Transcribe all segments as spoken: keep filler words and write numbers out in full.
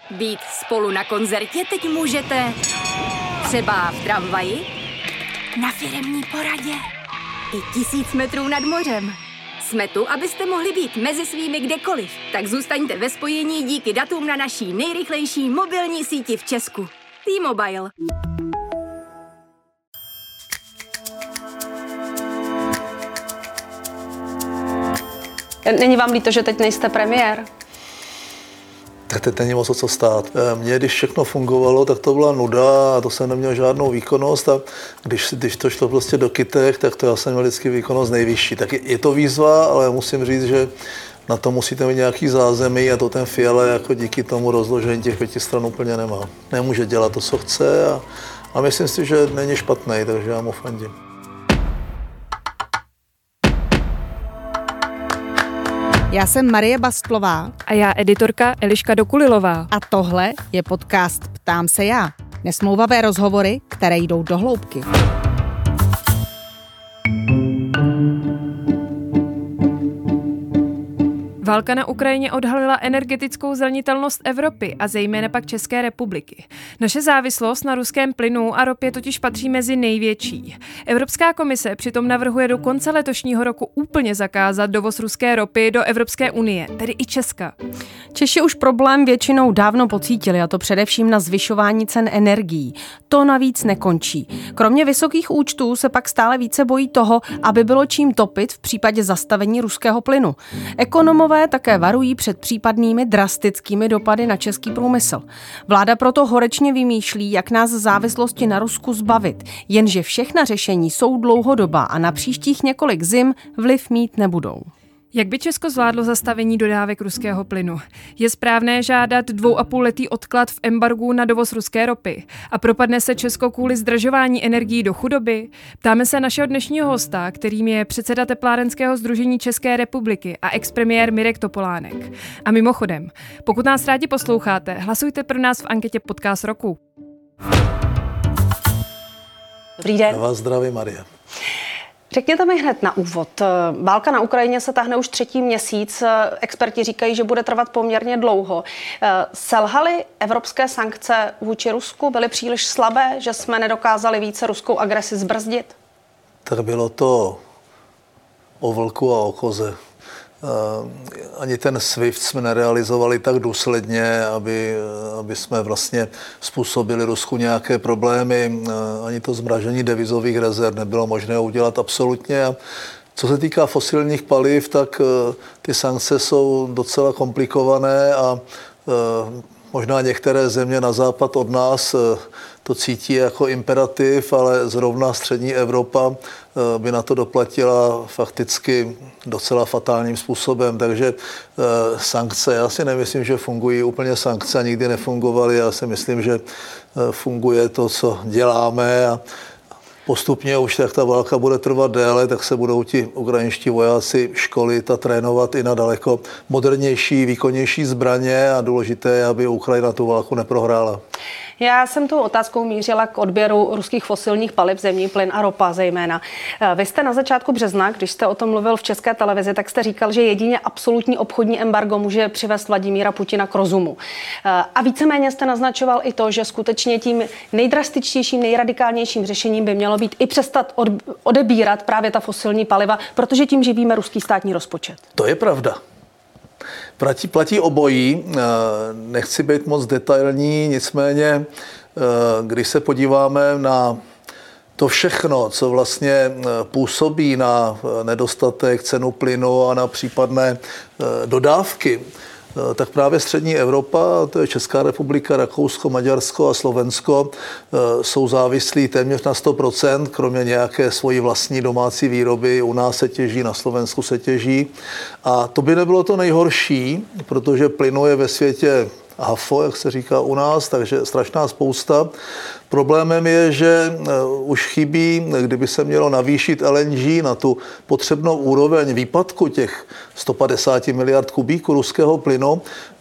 Být spolu na koncertě teď můžete třeba v tramvaji, na firemní poradě i tisíc metrů nad mořem. Jsme tu, abyste mohli být mezi svými kdekoliv. Tak zůstaňte ve spojení díky datům na naší nejrychlejší mobilní síti v Česku. T-Mobile. Není vám líto, že teď nejste premiér? Tak teď není moc o co stát. Mně, když všechno fungovalo, tak to byla nuda a to jsem neměl žádnou výkonnost a když, když to šlo prostě do kytek, tak to já jsem měl vždycky výkonnost nejvyšší. Tak je, je to výzva, ale musím říct, že na to musíte mít nějaký zázemí a to ten Fiala jako díky tomu rozložení těch pěti stran úplně nemá. Nemůže dělat to, co chce a, a myslím si, že není špatný, takže já mu fandím. Já jsem Marie Bastlová. A já editorka Eliška Dokulilová. A tohle je podcast Ptám se já. Nesmlouvavé rozhovory, které jdou do hloubky. Válka na Ukrajině odhalila energetickou zranitelnost Evropy a zejména pak České republiky. Naše závislost na ruském plynu a ropě totiž patří mezi největší. Evropská komise přitom navrhuje do konce letošního roku úplně zakázat dovoz ruské ropy do Evropské unie, tedy i Česka. Češi už problém většinou dávno pocítili, a to především na zvyšování cen energií. To navíc nekončí. Kromě vysokých účtů se pak stále více bojí toho, aby bylo čím topit v případě zastavení ruského plynu. Ekonomové také varují před případnými drastickými dopady na český průmysl. Vláda proto horečně vymýšlí, jak nás závislosti na Rusku zbavit, jenže všechna řešení jsou dlouhodobá a na příštích několik zim vliv mít nebudou. Jak by Česko zvládlo zastavení dodávek ruského plynu? Je správné žádat dvouapůlletý odklad v embargu na dovoz ruské ropy? A propadne se Česko kvůli zdražování energií do chudoby? Ptáme se našeho dnešního hosta, kterým je předseda Teplárenského sdružení České republiky a expremiér Mirek Topolánek. A mimochodem, pokud nás rádi posloucháte, hlasujte pro nás v anketě Podcast roku. Dobrý den. Já vás zdraví, Marie. Řekněte mi hned na úvod. Válka na Ukrajině se tahne už třetí měsíc. Experti říkají, že bude trvat poměrně dlouho. Selhaly evropské sankce vůči Rusku? Byly příliš slabé, že jsme nedokázali více ruskou agresi zbrzdit? Tak bylo to o vlku a o koze. Ani ten SWIFT jsme nerealizovali tak důsledně, aby, aby jsme vlastně způsobili Rusku nějaké problémy. Ani to zmražení devizových rezerv nebylo možné udělat absolutně. A co se týká fosilních paliv, tak ty sankce jsou docela komplikované a možná některé země na západ od nás to cítí jako imperativ, ale zrovna střední Evropa by na to doplatila fakticky docela fatálním způsobem. Takže sankce, já si nemyslím, že fungují úplně sankce a nikdy nefungovaly. Já si myslím, že funguje to, co děláme a postupně už, jak ta válka bude trvat déle, tak se budou ti ukrajinští vojáci školit a trénovat i na daleko modernější, výkonnější zbraně a důležité je, aby Ukrajina tu válku neprohrála. Já jsem tu otázkou mířila k odběru ruských fosilních paliv, zemní plyn a ropa zejména. Vy jste na začátku března, když jste o tom mluvil v České televizi, tak jste říkal, že jedině absolutní obchodní embargo může přivést Vladimíra Putina k rozumu. A víceméně jste naznačoval i to, že skutečně tím nejdrastičtějším, nejradikálnějším řešením by mělo být i přestat odebírat právě ta fosilní paliva, protože tím živíme ruský státní rozpočet. To je pravda. Platí, platí obojí, nechci být moc detailní, nicméně, když se podíváme na to všechno, co vlastně působí na nedostatek cenu plynu a na případné dodávky, tak právě střední Evropa, to je Česká republika, Rakousko, Maďarsko a Slovensko, jsou závislí téměř na sto procent, kromě nějaké svojí vlastní domácí výroby. U nás se těží, na Slovensku se těží. A to by nebylo to nejhorší, protože plynu je ve světě hafo, jak se říká u nás, takže strašná spousta. Problémem je, že už chybí, kdyby se mělo navýšit L N G na tu potřebnou úroveň výpadku těch sto padesát miliard kubíků ruského plynu,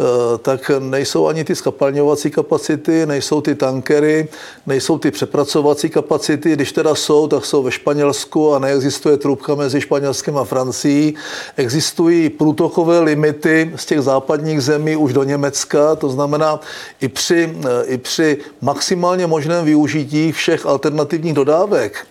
tak nejsou ani ty skapalňovací kapacity, nejsou ty tankery, nejsou ty přepracovací kapacity. Když teda jsou, tak jsou ve Španělsku a neexistuje trubka mezi Španělskem a Francií. Existují průtokové limity z těch západních zemí už do Německa, to znamená i při, i při maximálně možném využití všech alternativních dodávek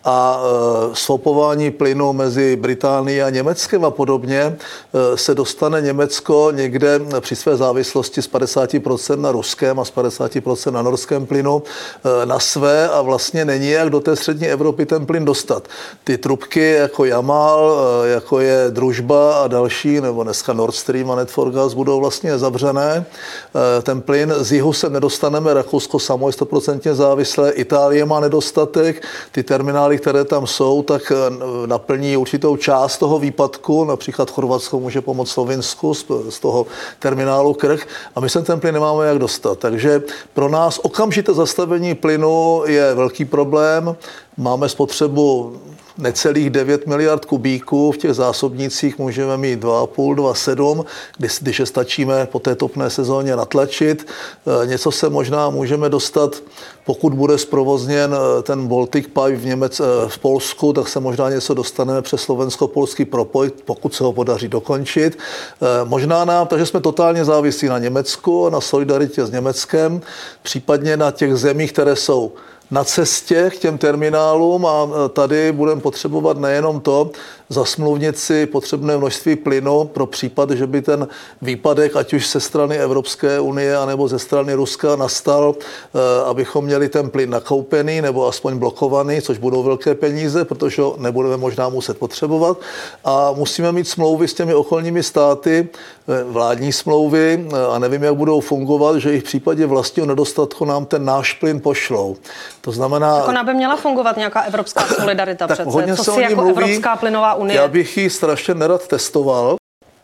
a e, swapování plynu mezi Británií a Německem a podobně e, se dostane Německo někde při své závislosti z padesát procent na ruském a z padesát procent na norském plynu e, na své a vlastně není jak do té střední Evropy ten plyn dostat. Ty trubky jako Jamal, e, jako je Družba a další, nebo dneska Nord Stream a Netforgas budou vlastně zavřené. E, ten plyn z jihu se nedostaneme, Rakousko samo je sto procent závislé, Itálie má nedostatek, ty terminály, které tam jsou, tak naplní určitou část toho výpadku. Například Chorvatsko může pomoct Slovinsku z toho terminálu Krk a my sem ten plyn nemáme jak dostat. Takže pro nás okamžité zastavení plynu je velký problém. Máme spotřebu necelých devět miliard kubíků, v těch zásobnících můžeme mít dva a půl, dva sedm, když, když je stačíme po té topné sezóně natlačit. Něco se možná můžeme dostat, pokud bude zprovozněn ten Baltic Pipe v, Němec, v Polsku, tak se možná něco dostaneme přes slovensko-polský propoj, pokud se ho podaří dokončit. Možná nám, takže jsme totálně závislí na Německu, na solidaritě s Německem, případně na těch zemích, které jsou na cestě k těm terminálům a tady budeme potřebovat nejenom to, zasmluvnit si potřebné množství plynu pro případ, že by ten výpadek, ať už ze strany Evropské unie, anebo ze strany Ruska nastal, abychom měli ten plyn nakoupený nebo aspoň blokovaný, což budou velké peníze, protože ho nebudeme možná muset potřebovat. A musíme mít smlouvy s těmi okolními státy, vládní smlouvy a nevím, jak budou fungovat, že i v případě vlastního nedostatku nám ten náš plyn pošlou. To znamená... Tak ona by měla fungovat nějaká evropská solidarita přece. Co si jako mluví, Evropská plynová unie? Já bych ji strašně nerad testoval,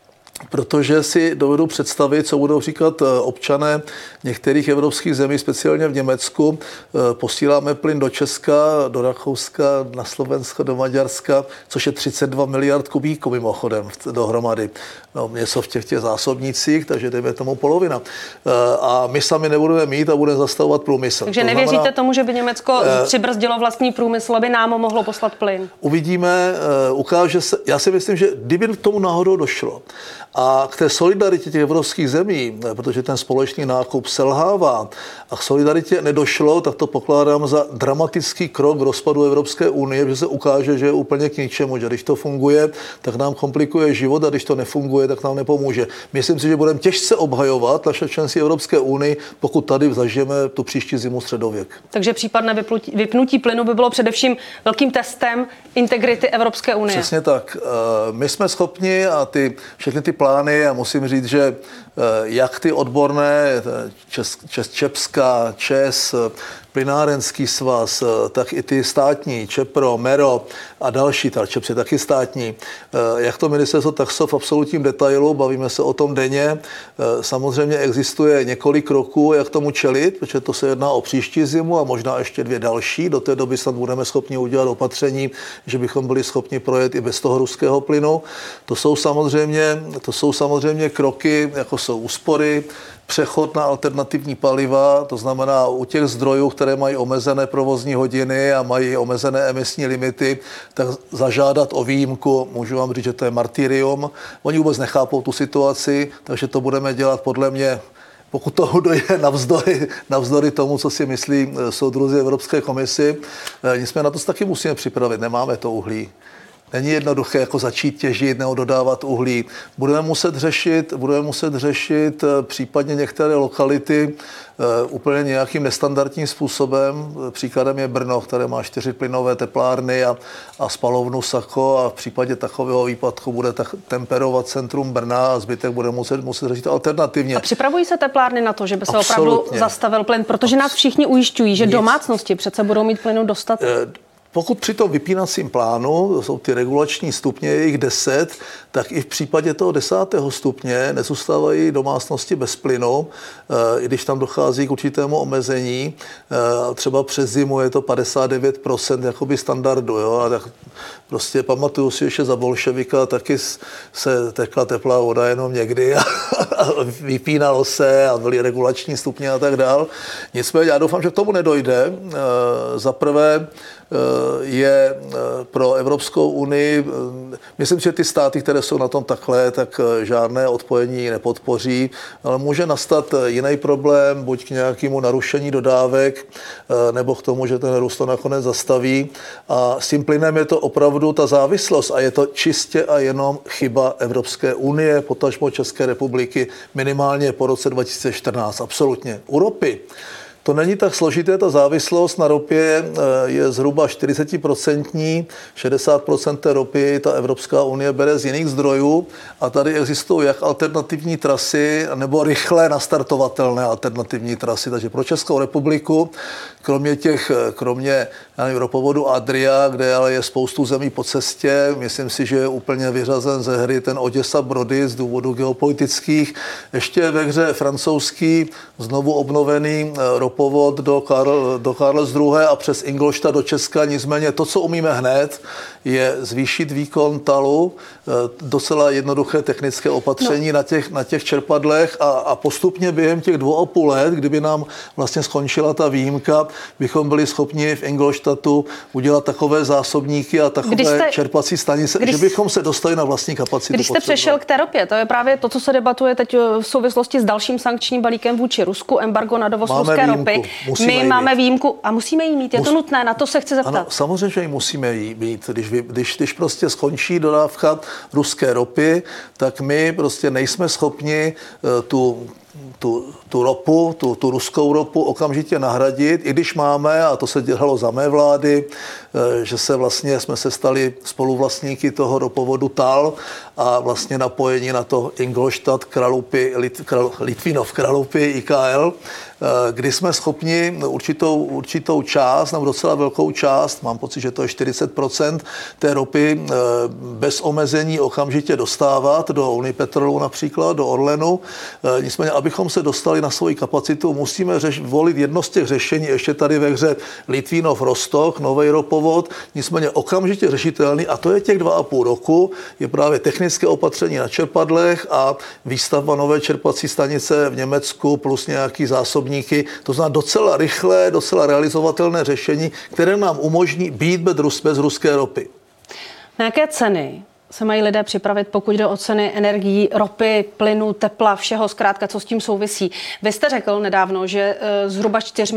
protože si dovedu představit, co budou říkat občané některých evropských zemí, speciálně v Německu. Posíláme plyn do Česka, do Rakouska, na Slovensko, do Maďarska, což je třicet dva miliard kubíků mimochodem dohromady. No, něco v těch, těch zásobnících, takže dejme tomu polovina. A my sami nebudeme mít a budeme zastavovat průmysl. Takže to nevěříte znamená, tomu, že by Německo eh, přibrzdilo vlastní průmysl, aby nám mohlo poslat plyn? Uvidíme, ukáže se. Já si myslím, že kdyby k tomu náhodou došlo a k té solidaritě těch evropských zemí, protože ten společný nákup selhává a k solidaritě nedošlo, tak to pokládám za dramatický krok k rozpadu Evropské unie, že se ukáže, že je úplně k ničemu, že když to funguje, tak nám komplikuje život a když to nefunguje, tak nám nepomůže. Myslím si, že budeme těžce obhajovat naše členství Evropské unii, pokud tady zažijeme tu příští zimu středověk. Takže případné vypnutí, vypnutí plynu by bylo především velkým testem integrity Evropské unie. Přesně tak. My jsme schopni a ty, všechny ty plány, a musím říct, že jak ty odborné, Čes, Čes, Čepská, Čes, Plynárenský svaz, tak i ty státní, Čepro, Mero a další, ta Čeps je taky státní. Jak to ministerstvo, tak jsou v absolutním detailu, bavíme se o tom denně. Samozřejmě existuje několik kroků, jak tomu čelit, protože to se jedná o příští zimu a možná ještě dvě další. Do té doby snad budeme schopni udělat opatření, že bychom byli schopni projet i bez toho ruského plynu. To jsou samozřejmě, to jsou samozřejmě kroky, jako jsou úspory, přechod na alternativní paliva, to znamená u těch zdrojů, které mají omezené provozní hodiny a mají omezené emisní limity, tak zažádat o výjimku, můžu vám říct, že to je martyrium. Oni vůbec nechápou tu situaci, takže to budeme dělat podle mě, pokud toho dojde navzdory, navzdory tomu, co si myslí soudruzi Evropské komisi. Nicméně na to se taky musíme připravit, nemáme to uhlí. Není jednoduché jako začít těžit nebo dodávat uhlí. Budeme muset řešit, budeme muset řešit případně některé lokality uh, úplně nějakým nestandardním způsobem. Příkladem je Brno, které má čtyři plynové teplárny a, a spalovnu Sako a v případě takového výpadku bude tak temperovat centrum Brna a zbytek bude muset, muset řešit alternativně. A připravují se teplárny na to, že by se Absolutně. opravdu zastavil plyn? Protože nás všichni ujišťují, že Nic. domácnosti přece budou mít plynu dostatek. Uh, Pokud při tom vypínacím plánu, to jsou ty regulační stupně, je jich deset, tak i v případě toho desátého stupně nezůstávají domácnosti bez plynu, i když tam dochází k určitému omezení. Třeba přes zimu je to padesát devět procent jakoby standardu. Jo? A tak prostě pamatuju si, že za bolševika taky se tekla teplá voda jenom někdy a, a vypínalo se a byly regulační stupně a tak dál. Nicméně já doufám, že k tomu nedojde. Za prvé je pro Evropskou unii, myslím, že ty státy, které jsou na tom takhle, tak žádné odpojení nepodpoří, ale může nastat jiný problém, buď k nějakému narušení dodávek, nebo k tomu, že ten Rus to nakonec zastaví. A s tím plynem je to opravdu ta závislost a je to čistě a jenom chyba Evropské unie, potažmo České republiky, minimálně po roce dva tisíce čtrnáct, absolutně. U ropy to není tak složité, ta závislost na ropě je zhruba čtyřicet procent, šedesát procent té ropy ta Evropská unie bere z jiných zdrojů a tady existují jak alternativní trasy, nebo rychle nastartovatelné alternativní trasy. Takže pro Českou republiku, kromě těch, kromě já nevím, ropovodu Adria, kde ale je spoustu zemí po cestě, myslím si, že je úplně vyřazen ze hry ten Oděsa Brody z důvodu geopolitických. Ještě ve hře francouzský, znovu obnovený ropovod do, Karl, do Karlsruhe a přes Ingolstadt do Česka. Nicméně to, co umíme hned, je zvýšit výkon talu, docela jednoduché technické opatření no. na, těch, na těch čerpadlech a, a postupně během těch dvou a půl let, kdyby nám vlastně skončila ta výjimka, bychom byli schopni v Ingolstadtu udělat takové zásobníky a takové jste, čerpací stanice, když, že bychom se dostali na vlastní kapacitu. Když jste potřebovat. Přešel k té ropě, to je právě to, co se debatuje teď v souvislosti s dalším sankčním balíkem vůči Rusku, embargo na dovoz máme ruské výjimku, ropy. My máme mít. výjimku a musíme ji mít. Je Mus... to nutné, na to se chci zeptat. Ano, samozřejmě, že ji musíme jí mít. Když, když, když prostě skončí dodávka ruské ropy, tak my prostě nejsme schopni tu Tu, tu ropu, tu, tu ruskou ropu okamžitě nahradit, i když máme, a to se dělalo za mé vlády, že se vlastně jsme se stali spoluvlastníky toho ropovodu TAL a vlastně napojení na to Ingolstadt, Kralupy, Lit, Kral, Litvinov, Kralupy, I K L, kdy jsme schopni určitou, určitou část, nebo docela velkou část, mám pocit, že to je čtyřicet procent té ropy bez omezení okamžitě dostávat do Unipetrolu například, do Orlenu. Nicméně, abychom se dostali na svoji kapacitu, musíme řeš, volit jedno z těch řešení, ještě tady ve hře Litvínov Rostok, nový ropovod, nicméně okamžitě řešitelný, a to je těch dva a půl roku, je právě technické opatření na čerpadlech a výstavba nové čerpací stanice v Německu plus nějaký zásobníky. To znamená docela rychlé, docela realizovatelné řešení, které nám umožní být bez, bez ruské ropy. Na jaké ceny se mají lidé připravit, pokud jde o ceny energií, ropy, plynu, tepla, všeho zkrátka, co s tím souvisí? Vy jste řekl nedávno, že zhruba čtyři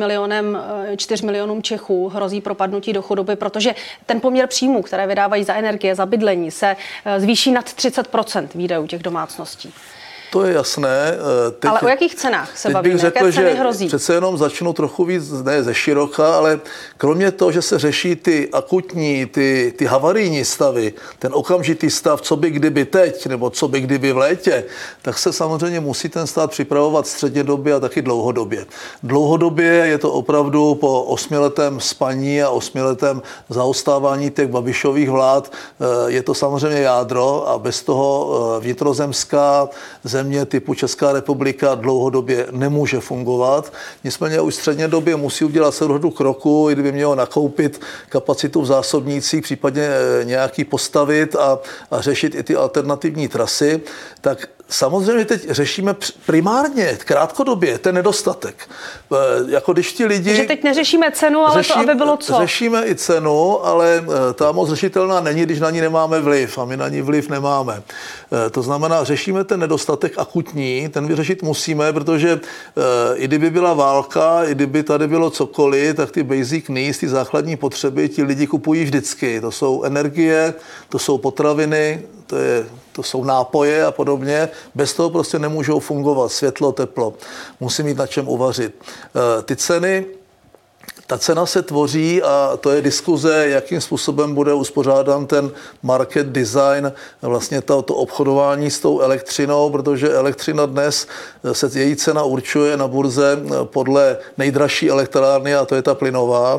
milionům Čechů hrozí propadnutí do chudoby, protože ten poměr příjmů, které vydávají za energie, za bydlení, se zvýší nad třicet procent výdajů těch domácností. To je jasné. Teď, ale o jakých cenách se bavíme? Řekl, jaké ceny hrozí? Přece jenom začnu trochu víc, ne ze široka, ale kromě toho, že se řeší ty akutní, ty, ty havarijní stavy, ten okamžitý stav, co by kdyby teď, nebo co by kdyby v létě, tak se samozřejmě musí ten stát připravovat střednědobě a taky dlouhodobě. Dlouhodobě je to opravdu po osmiletém spaní a osmiletém zaostávání těch Babišových vlád, je to samozřejmě jádro a bez toho vnitrozemská země země typu Česká republika dlouhodobě nemůže fungovat. Nicméně už střednědobě musí udělat celou řadu kroků, i kdyby mělo nakoupit kapacitu v zásobnících, případně nějaký postavit a, a řešit i ty alternativní trasy, tak samozřejmě teď řešíme primárně, krátkodobě, ten nedostatek. Jako když ti lidi... Takže teď neřešíme cenu, ale řeším, to, aby bylo co? Řešíme i cenu, ale ta moc řešitelná není, když na ní nemáme vliv a my na ní vliv nemáme. To znamená, řešíme ten nedostatek akutní, ten vyřešit musíme, protože i kdyby byla válka, i kdyby tady bylo cokoliv, tak ty basic needs, ty základní potřeby, ti lidi kupují vždycky. To jsou energie, to jsou potraviny, to, je, to jsou nápoje a podobně. Bez toho prostě nemůžou fungovat světlo, teplo. Musí mít na čem uvařit. Ty ceny, ta cena se tvoří a to je diskuze, jakým způsobem bude uspořádán ten market design, vlastně to, to obchodování s tou elektřinou, protože elektřina dnes, se její cena určuje na burze podle nejdražší elektrárny a to je ta plynová.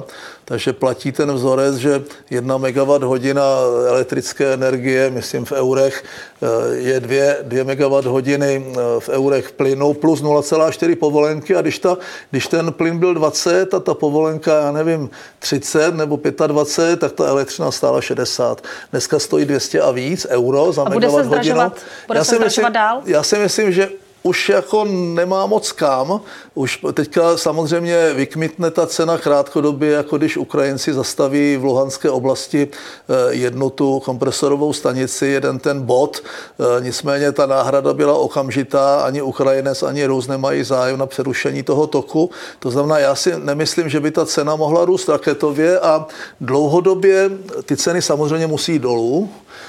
takže platí ten vzorec, že jedna megawatt hodina elektrické energie, myslím v eurech, je dvě, dvě megawatt hodiny v eurech plynu plus nula celá čtyři povolenky a když, ta, když ten plyn byl dvacet a ta povolenka, já nevím, třicet nebo dvacet pět, tak ta elektřina stála šedesát. Dneska stojí dvě stě a víc euro za megawatt hodinu. Bude se zdražovat dál? Já si myslím, že už jako nemá moc kam. Už teďka samozřejmě vykmitne ta cena krátkodobě, jako když Ukrajinci zastaví v Luhanské oblasti jednu tu kompresorovou stanici, jeden ten bod. Nicméně ta náhrada byla okamžitá, ani Ukrajinec, ani Rus nemají zájem na přerušení toho toku. To znamená, já si nemyslím, že by ta cena mohla růst raketově a dlouhodobě ty ceny samozřejmě musí dolů.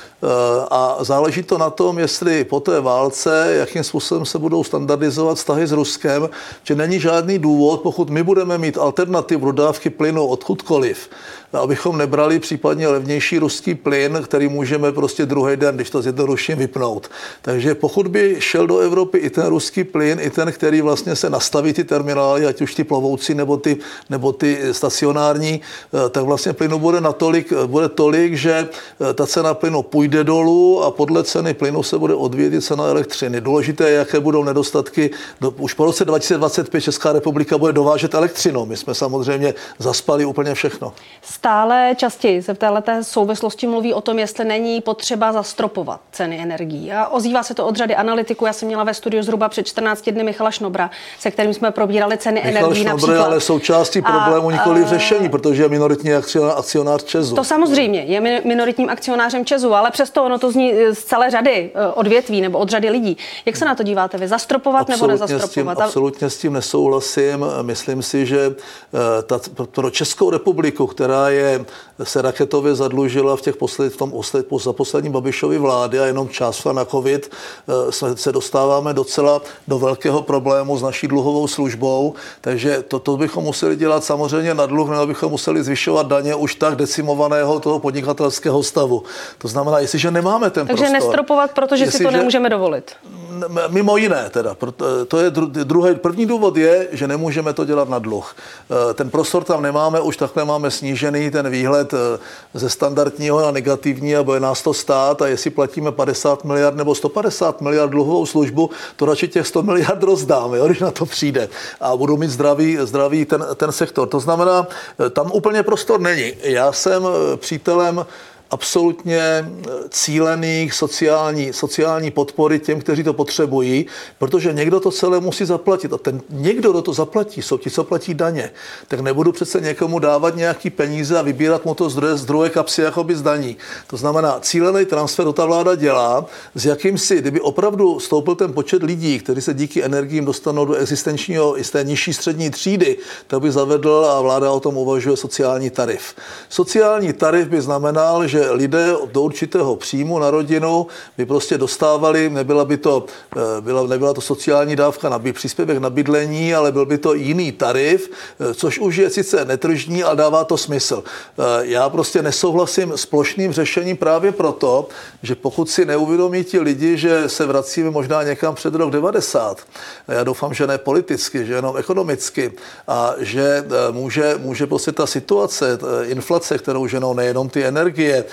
A záleží to na tom, jestli po té válce, jakým způsobem se budou standardizovat vztahy s Ruskem, že není žádný důvod, pokud my budeme mít alternativu dodávky plynu odkudkoliv, abychom nebrali případně levnější ruský plyn, který můžeme prostě druhý den, když to zjednoduším, vypnout. Takže pokud by šel do Evropy i ten ruský plyn, i ten, který vlastně se nastaví ty terminály, ať už ty plovoucí nebo ty, nebo ty stacionární, tak vlastně plynu bude natolik, bude tolik, že ta cena plynu půjde dolů a podle ceny plynu se bude odvíjet cena elektřiny. Důležité je, jaké budou nedostatky. Už po roce dva tisíce dvacet pět Česká republika bude dovážet elektřinu. My jsme samozřejmě zaspali úplně všechno. Stále častěji se v této souvislosti mluví o tom, jestli není potřeba zastropovat ceny energií. A ozývá se to od řady analytiků. Já jsem měla ve studiu zhruba před čtrnácti dny Michala Šnobra, se kterým jsme probírali ceny Michal energií Šnobr například. Je ale součástí problému, nikoli v řešení, protože je minoritní akcionář ČEZu. To samozřejmě je minoritním akcionářem ČEZu, ale přesto ono to zní z celé řady odvětví nebo od řady lidí. Jak se na to díváte vy? Zastropovat absolutně nebo nezastropovat? S tím, absolutně s tím nesouhlasím. Myslím si, že ta, pro Českou republiku, která je, se raketově zadlužila v těch posled, v tom posled, za poslední Babišovy vlády a jenom čas na covid, jsme se dostáváme docela do velkého problému s naší dluhovou službou, takže to, to bychom museli dělat samozřejmě na dluh, nebo bychom museli zvyšovat daně už tak decimovaného toho podnikatelského stavu. To znamená, jestliže nemáme ten takže prostor. Nestropovat, protože jestliže, si to nemůžeme dovolit. Mimo jiné teda. To je druhý, první důvod je, že nemůžeme to dělat na dluh. Ten prostor tam nemáme, už takhle máme snížený ten výhled ze standardního na negativní a bude nás to stát a jestli platíme padesát miliard nebo sto padesát miliard dluhovou službu, to radši těch sto miliard rozdáme, jo, když na to přijde a budou mít zdravý, zdravý ten, ten sektor. To znamená, tam úplně prostor není. Já jsem přítelem absolutně cílených sociální, sociální podpory těm, kteří to potřebují, protože někdo to celé musí zaplatit. A ten někdo, kdo to zaplatí, jsou ti, co platí daně. Tak nebudu přece někomu dávat nějaký peníze a vybírat mu to z druhé, z druhé kapsy jakoby z daní. To znamená, cílený transfer to ta vláda dělá, s jakýmsi, kdyby opravdu stoupil ten počet lidí, kteří se díky energiím dostanou do existenčního i z té nižší střední třídy, tak by zavedl a vláda o tom uvažuje sociální tarif. Sociální tarif by znamenal, že lidé do určitého příjmu na rodinu by prostě dostávali, nebyla by to, byla, nebyla to sociální dávka na příspěvek na bydlení, ale byl by to jiný tarif, což už je sice netržní, ale dává to smysl. Já prostě nesouhlasím s plošným řešením právě proto, že pokud si neuvědomí ti lidi, že se vracíme možná někam před rok devadesát, já doufám, že ne politicky, že jenom ekonomicky, a že může, může prostě ta situace, inflace, kterou ženou nejenom ty energie,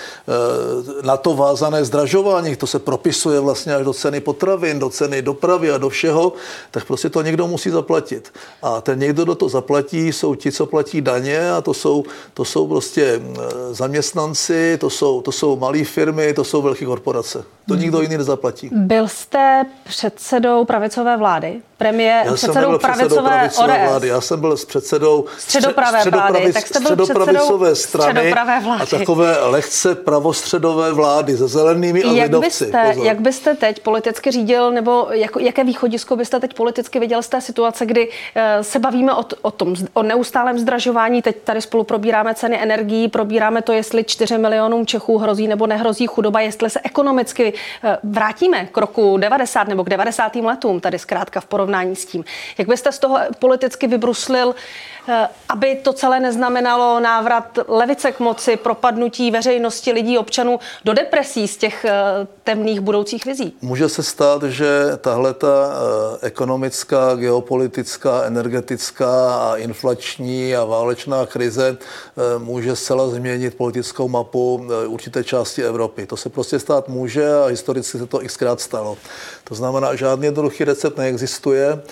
na to vázané zdražování, to se propisuje vlastně až do ceny potravin, do ceny dopravy a do všeho, tak prostě to někdo musí zaplatit. A ten někdo, kdo to zaplatí, jsou ti, co platí daně a to jsou, to jsou prostě zaměstnanci, to jsou, to jsou malé firmy, to jsou velké korporace. To nikdo jiný nezaplatí. Byl jste předsedou pravicové vlády? Premiér, Já předsedou jsem byl pravicové, pravicové O D S. vlády. Já jsem byl s předsedou středopravé vlády, tak jste byl středopravicové strany středopravé vlády. A takové lehce pravostředové vlády se zelenými a jak lidovci. Byste, jak byste teď politicky řídil, nebo jako, jaké východisko byste teď politicky viděl z té situace, kdy uh, se bavíme o, o tom, o neustálém zdražování, teď tady spolu probíráme ceny energií, probíráme to, jestli čtyři milionům Čechů hrozí nebo nehrozí chudoba, jestli se ekonomicky uh, vrátíme k roku devadesát nebo k devadesátým letům, tady zkrátka v porovnání s tím. Jak byste z toho politicky vybruslil aby to celé neznamenalo návrat levice k moci, propadnutí veřejnosti, lidí, občanů do depresí z těch temných budoucích vizí? Může se stát, že tahle ta ekonomická, geopolitická, energetická a inflační a válečná krize může zcela změnit politickou mapu určité části Evropy. To se prostě stát může a historicky se to xkrát stalo. To znamená, žádný jednoduchý recept neexistuje.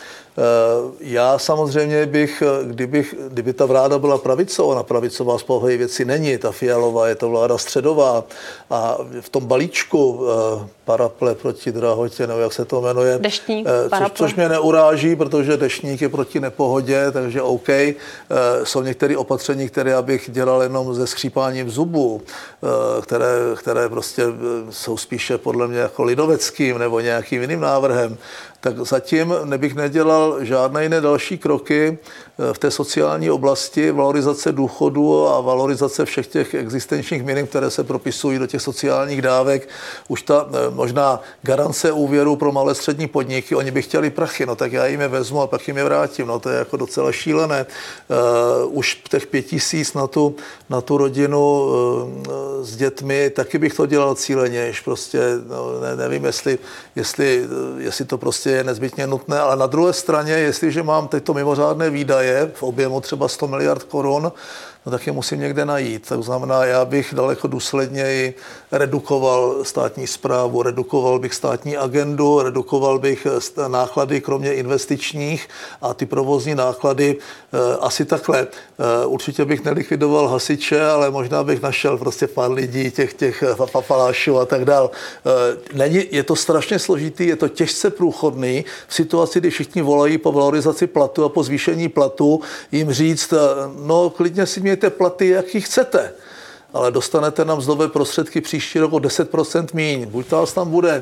Já samozřejmě bych, kdybych, kdyby ta vláda byla pravicová, na pravicová z povahy věci není, ta Fialová, je to vláda středová a v tom balíčku paraple proti drahotě, nebo jak se to jmenuje, deštník, což, což mě neuráží, protože deštník je proti nepohodě, takže OK. Jsou některé opatření, které já bych dělal jenom se skřípáním zubů, které, které prostě jsou spíše podle mě jako lidoveckým nebo nějakým jiným návrhem. Tak zatím nebych nedělal žádné jiné další kroky v té sociální oblasti, valorizace důchodu a valorizace všech těch existenčních minim, které se propisují do těch sociálních dávek. Už ta možná garance úvěru pro malé střední podniky, oni by chtěli prachy, no tak já jim je vezmu a pak jim je vrátím, no to je jako docela šílené. Uh, už těch pět tisíc na tu, na tu rodinu uh, s dětmi, taky bych to dělal cílenějš, prostě no, ne, nevím, jestli, jestli, jestli to prostě je nezbytně nutné, ale na druhé straně, jestliže mám tyto mimořádné výdaje v objemu třeba sto miliard korun, no tak je musím někde najít. To znamená, já bych daleko důsledněji redukoval státní správu, redukoval bych státní agendu, redukoval bych náklady kromě investičních a ty provozní náklady asi takhle. Určitě bych nelikvidoval hasiče, ale možná bych našel prostě pár lidí, těch, těch papalášů a tak dál. Není, je to strašně složitý, je to těžce průchodný. V situaci, kdy všichni volají po valorizaci platu a po zvýšení platu, jim říct, no klidně si mějte platy, jaký chcete, ale dostanete nám mzdové prostředky příští rok o deset procent míň. Buď vás tam bude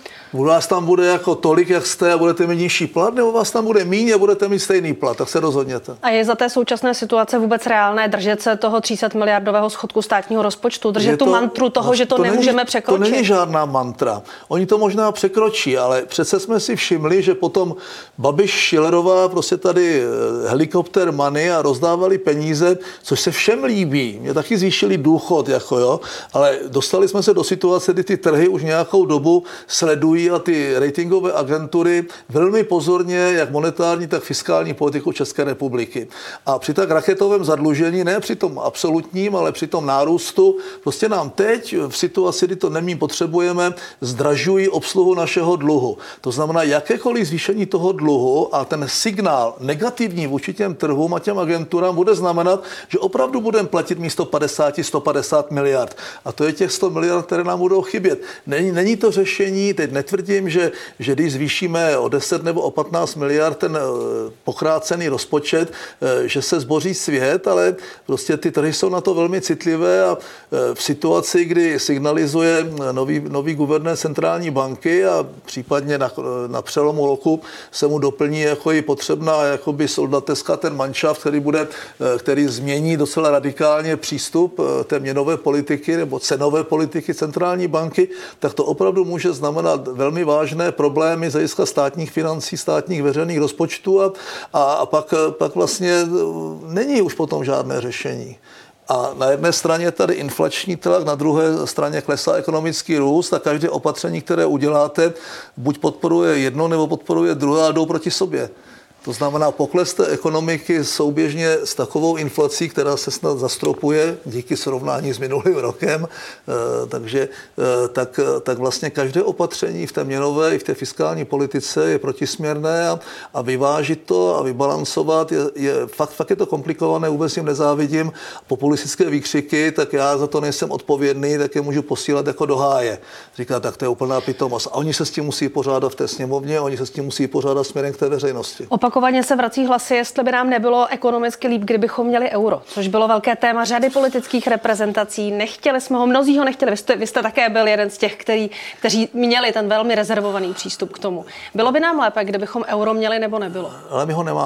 U vás tam bude jako tolik, jak jste a budete mít nižší plat, nebo vás tam bude míň a budete mít stejný plat, tak se rozhodněte. A je za té současné situace vůbec reálné držet se toho tři sta miliardového schodku státního rozpočtu, držet to, tu mantru toho, no, že to, to nemůžeme není, překročit? To není žádná mantra. Oni to možná překročí, ale přece jsme si všimli, že potom Babiš, Schillerová, prostě tady helikopter money a rozdávali peníze, což se všem líbí. Mě taky zvýšili důchod, jako jo, ale dostali jsme se do situace, kdy ty trhy už nějakou dobu sledují a ty ratingové agentury velmi pozorně, jak monetární, tak fiskální politiku České republiky. A při tak raketovém zadlužení, ne při tom absolutním, ale při tom nárůstu, prostě nám teď v situaci, kdy to nemí potřebujeme, zdražují obsluhu našeho dluhu. To znamená, jakékoliv zvýšení toho dluhu a ten signál negativní vůči těm trhům a těm agenturám bude znamenat, že opravdu budeme platit místo padesát, sto padesát miliard. A to je těch sto miliard, které nám budou chybět. Není, není to řešení, teď netvrdím, že, že když zvýšíme o deset nebo o patnáct miliard ten pokrácený rozpočet, že se zboří svět, ale prostě ty trhy jsou na to velmi citlivé a v situaci, kdy signalizuje nový, nový guvernér centrální banky a případně na, na přelomu roku se mu doplní jako i potřebná jakoby soldateska ten manšaft, který bude, který změní docela radikálně přístup té měnové politiky nebo cenové politiky centrální banky, tak to opravdu může znamenat velmi vážné problémy z hlediska státních financí, státních veřejných rozpočtů a, a pak, pak vlastně není už potom žádné řešení. A na jedné straně je tady inflační tlak, na druhé straně klesá ekonomický růst a každé opatření, které uděláte, buď podporuje jedno, nebo podporuje druhé a jdou proti sobě. To znamená pokles té ekonomiky souběžně s takovou inflací, která se snad zastropuje díky srovnání s minulým rokem. Takže tak, tak vlastně každé opatření v té měnové i v té fiskální politice je protisměrné a, a vyvážit to a vybalancovat je, je fakt, fakt je to komplikované, vůbec jim nezávidím. Populistické výkřiky, tak já za to nejsem odpovědný, tak je můžu posílat jako do háje. Říká, tak to je úplná pitomost. A oni se s tím musí pořádat v té sněmovně, oni se s tím musí pořádat směrem k té veřejnosti. Opakovaně se vrací hlasy, jestli by nám nebylo ekonomicky líp, kdybychom měli euro, což bylo velké téma řady politických reprezentací. Nechtěli jsme ho, mnozí ho nechtěli. Vy jste, vy jste také byl jeden z těch, který, kteří měli ten velmi rezervovaný přístup k tomu. Bylo by nám lépe, kdybychom euro měli nebo nebylo? Ale my ho nemáme.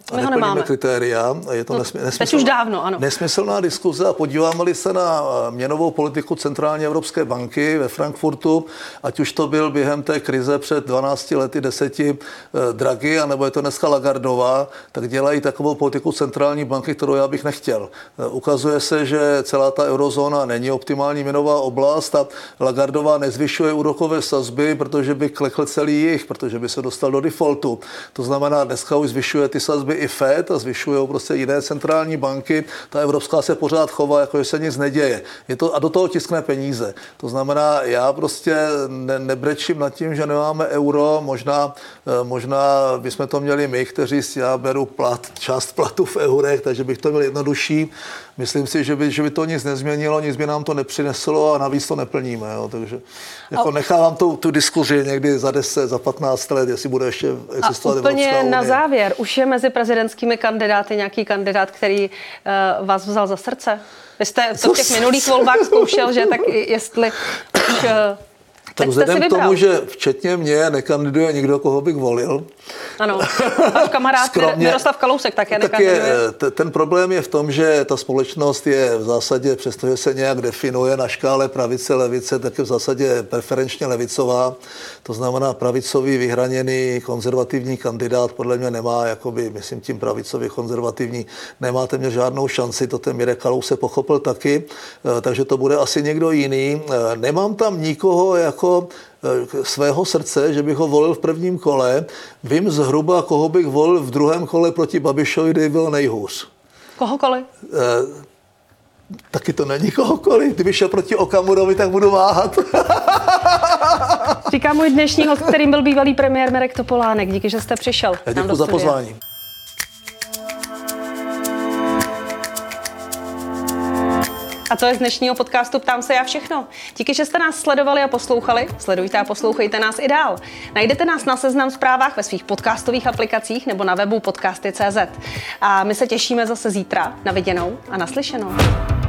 a neplníme kritéria. Je to no, nesmysl, teď už dávno, ano. Nesmyslná diskuze a podíváme-li se na měnovou politiku Centrální Evropské banky ve Frankfurtu, ať už to byl během té krize před dvanácti lety, deseti Draghi, anebo je to dneska Lagardová, tak dělají takovou politiku centrální banky, kterou já bych nechtěl. Ukazuje se, že celá ta eurozóna není optimální měnová oblast a Lagardová nezvyšuje úrokové sazby, protože by klekl celý jich, protože by se dostal do defaultu. To znamená, dneska už zvyšuje ty sazby i Fed a zvyšují prostě jiné centrální banky. Ta evropská se pořád chová, jako že se nic neděje. Je to, a do toho tiskne peníze. To znamená, já prostě ne, nebrečím nad tím, že nemáme euro. Možná, možná bychom to měli my, kteří já beru plat, část platu v eurech, takže bych to měl jednodušší. Myslím si, že by, že by to nic nezměnilo, nic by nám to nepřineslo a navíc to neplníme. Jo. Takže jako nechávám tu, tu diskuzi někdy za deset, za patnáct let, jestli bude ještě existovat Evropská unie. A úplně na závěr, už je mezi prezidentskými kandidáty nějaký kandidát, který uh, vás vzal za srdce? Vy jste to v těch minulých volbách zkoušel, že tak jestli už... Uh, Tak vzhledem k tomu, že včetně mě nekandiduje nikdo, koho bych volil. Ano, váš kamarád skromně, Miroslav Kalousek také tak nekandiduje. Je, ten problém je v tom, že ta společnost je v zásadě, přestože se nějak definuje na škále pravice, levice, tak je v zásadě preferenčně levicová. To znamená, pravicový, vyhraněný, konzervativní kandidát podle mě nemá, jakoby, myslím tím pravicový, konzervativní, nemá téměř žádnou šanci, to ten Mirek Kalousek pochopil taky, takže to bude asi někdo jiný. Nemám tam nikoho jako svého srdce, že bych ho volil v prvním kole. Vím zhruba, koho bych volil v druhém kole proti Babišovi, kde byl nejhůř. Kohokoliv? E, taky to není kohokoliv. Kdyby šel proti Okamurovi, tak budu váhat. Říká můj dnešní host, kterým byl bývalý premiér Mirek Topolánek. Díky, že jste přišel. Děkuji za pozvání. A to je z dnešního podcastu Ptám se já všechno. Díky, že jste nás sledovali a poslouchali. Sledujte a poslouchejte nás i dál. Najdete nás na Seznam Zprávách ve svých podcastových aplikacích nebo na webu podcasty tečka cé zet. A my se těšíme zase zítra. Na viděnou a naslyšenou.